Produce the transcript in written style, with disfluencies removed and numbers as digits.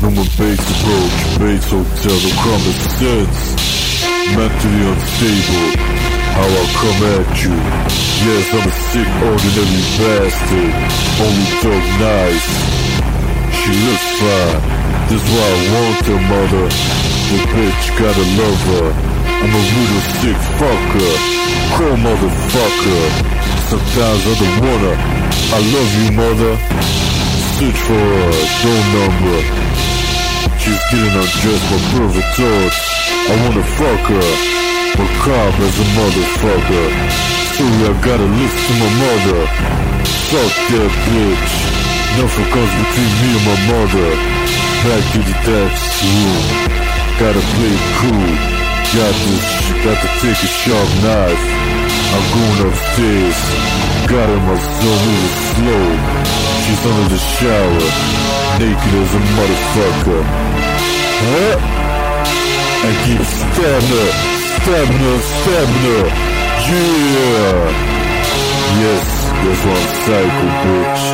No more base approach, base hotel, no common sense. Mentally unstable, how I come at you. Yes, I'm a sick, ordinary bastard. Only dog nice. She looks fine, that's why I want her, mother. The bitch gotta love her. I'm a real sick fucker, cool motherfucker. Sometimes I don't wanna. I love you, mother. Search for her, door number. She's getting undressed by perfect thoughts. I wanna fuck her, but calm as a motherfucker. Sorry, I gotta listen to my mother. Fuck that bitch. Nothing comes between me and my mother. Back to the dad's room. Gotta play it cool. Got to take a sharp knife. I'm going upstairs. Got in my zone, moving slow. She's under the shower, naked as a motherfucker. Huh? I keep stabbing her, stabbing her, stabbing her. Yeah. Yes, that's why I'm psycho, bitch.